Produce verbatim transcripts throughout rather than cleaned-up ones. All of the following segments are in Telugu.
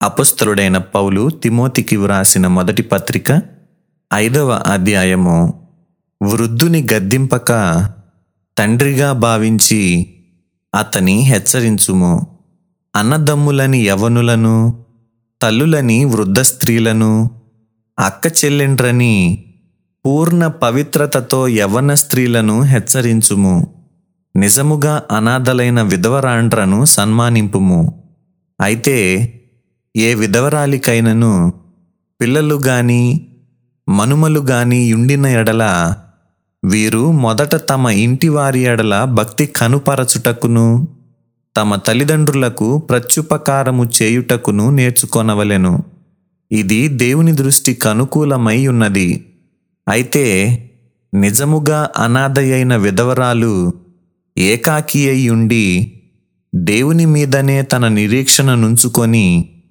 అపొస్తలుడైన పౌలు తిమోతికి వ్రాసిన మొదటి పత్రిక ఐదవ అధ్యాయము. వృద్ధుని గద్దింపక తండ్రిగా భావించి అతని హెచ్చరించుము. అన్నదమ్ములని యవనులను, తల్లులని వృద్ధ స్త్రీలను, అక్క చెల్లెండ్రని పూర్ణ పవిత్రతతో యవన స్త్రీలను హెచ్చరించుము. నిజముగా అనాథలైన విధవరాండ్రను సన్మానింపుము. అయితే ఏ విధవరాలికైనను పిల్లలు గాని మనుమలు గాని యుండిన ఎడల వీరు మొదట తమ ఇంటి వారి ఎడల భక్తి కనుపరచుటకును తమ తల్లిదండ్రులకు ప్రత్యుపకారము చేయుటకును నేర్చుకొనవలెను. ఇది దేవుని దృష్టికి అనుకూలమై ఉన్నది. అయితే నిజముగా అనాథయైన విధవరాలు ఏకాకి అయి ఉండి దేవుని మీదనే తన నిరీక్షణ నుంచుకొని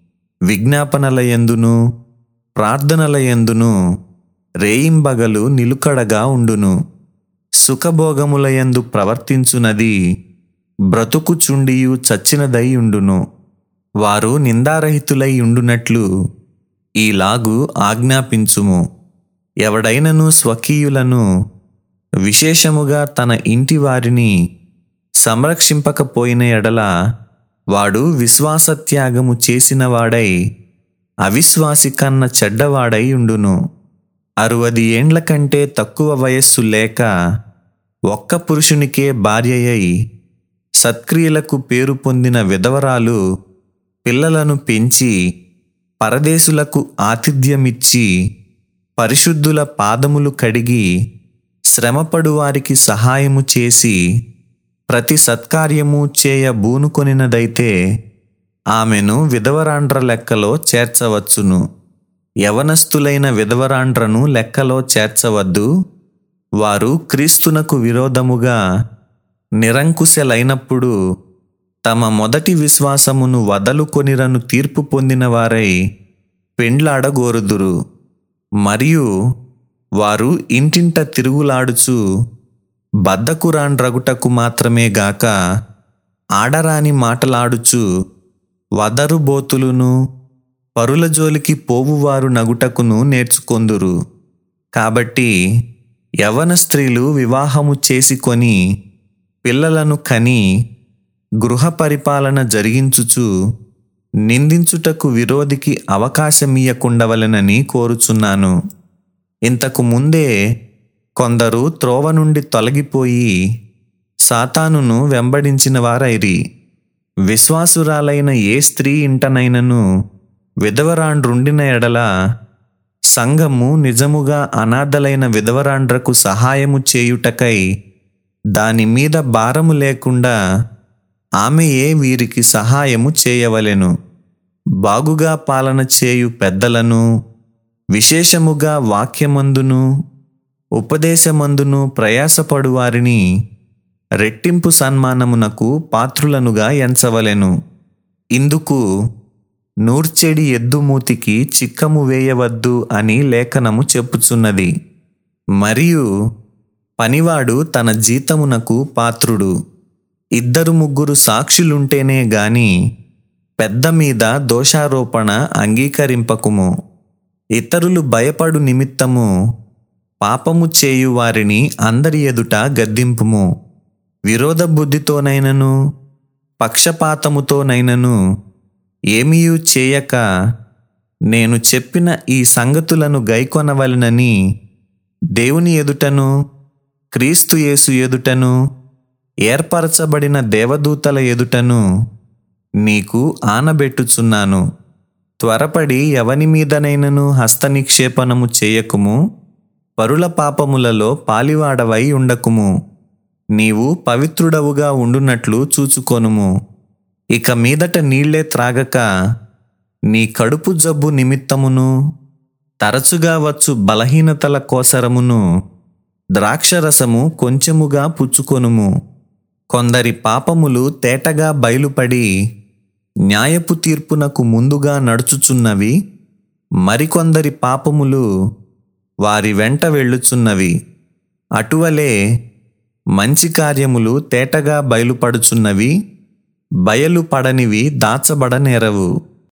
విజ్ఞాపనలయందును ప్రార్థనలయందును రేయింబగలు నిలుకడగా ఉండును. సుఖభోగములయందు ప్రవర్తించునది బ్రతుకుచుండియు చచ్చినదై ఉండును. వారు నిందారహితులై ఉండునట్లు ఈలాగు ఆజ్ఞాపించుము. ఎవడైనను స్వకీయులను విశేషముగా తన ఇంటి వారిని సంరక్షింపకపోయిన ఎడల వాడు విశ్వాసత్యాగము చేసిన వాడై అవిశ్వాసి కన్న చెడ్డవాడై ఉండును. అరువది ఏండ్ల కంటే తక్కువ వయస్సు లేక ఒక్క పురుషునికే భార్యయై సత్క్రియలకు పేరు పొందిన విధవరాలు పిల్లలను పెంచి పరదేశులకు ఆతిథ్యమిచ్చి పరిశుద్ధుల పాదములు కడిగి శ్రమపడు వారికి సహాయము చేసి ప్రతి సత్కార్యము చేయ బూనుకొనినదైతే ఆమెను విధవరాండ్ర లెక్కలో చేర్చవచ్చును. యవనస్తులైన విధవరాండ్రను లెక్కలో చేర్చవద్దు. వారు క్రీస్తునకు విరోధముగా నిరంకుశలైనప్పుడు తమ మొదటి విశ్వాసమును వదలుకొనిరను తీర్పు పొందిన వారై పెండ్లాడగోరుదురు. మరియు వారు ఇంటింట తిరుగులాడుచు బద్ధకురాండ్రగుటకు మాత్రమే గాక ఆడరాని మాటలాడుచు వదరుబోతులును పరుల జోలికి పోవువారు నగుటకును నేర్చుకొందురు. కాబట్టి యవన స్త్రీలు వివాహము చేసుకొని పిల్లలను కని గృహ పరిపాలన జరిగించుచు నిందించుటకు విరోధికి అవకాశమియ్యకుండవలెనని కోరుచున్నాను. ఇంతకు ముందే కొందరు త్రోవ నుండి తొలగిపోయి సాతానును వెంబడించిన వారైరి. విశ్వాసురాలైన ఏ స్త్రీ ఇంటనైనను విధవరాండ్రుండిన ఎడల సంఘము నిజముగా అనాథలైన విధవరాండ్రకు సహాయము చేయుటకై దాని మీద భారము లేకుండా ఆమెయే వీరికి సహాయము చేయవలెను. బాగుగా పాలన చేయు పెద్దలను, విశేషముగా వాక్యమందును ఉపదేశమందును ప్రయాసపడు వారిని రెట్టింపు సన్మానమునకు పాత్రులనుగా ఎంచవలెను. ఇందుకు నూర్చెడి ఎద్దుమూతికి చిక్కము వేయవద్దు అని లేఖనము చెప్పుచున్నది. మరియు పనివాడు తన జీతమునకు పాత్రుడు. ఇద్దరు ముగ్గురు సాక్షులుంటేనే గాని పెద్ద మీద దోషారోపణ అంగీకరింపకుము. ఇతరులు భయపడు నిమిత్తము పాపము చేయు వారిని అందరి ఎదుట గద్దింపుము. విరోధ బుద్ధితోనైనను పక్షపాతముతోనైనను ఏమీయూ చేయక నేను చెప్పిన ఈ సంగతులను గైకొనవలెనని దేవుని ఎదుటను క్రీస్తు యేసు ఎదుటను ఏర్పరచబడిన దేవదూతల ఎదుటను నీకు ఆనబెట్టుచున్నాను. త్వరపడి ఎవని మీదనైనను హస్తనిక్షేపణము చేయకుము. పరుల పాపములలో పాలివాడవై ఉండకుము. నీవు పవిత్రుడవుగా ఉండునట్లు చూచుకొనుము. ఇక మీదట నీళ్లే త్రాగక నీ కడుపు జబ్బు నిమిత్తమును తరచుగా వచ్చు బలహీనతల కోసరమును ద్రాక్షరసము కొంచెముగా పుచ్చుకొనుము. కొందరి పాపములు తేటగా బయలుపడి న్యాయపు తీర్పునకు ముందుగా నడుచుచున్నవి. మరికొందరి పాపములు వారి వెంట వెళ్ళుచున్నవి. అటువలే మంచి కార్యములు తేటగా బయలుపడుచున్నవి, బయలుపడనివి దాచబడనేరవు.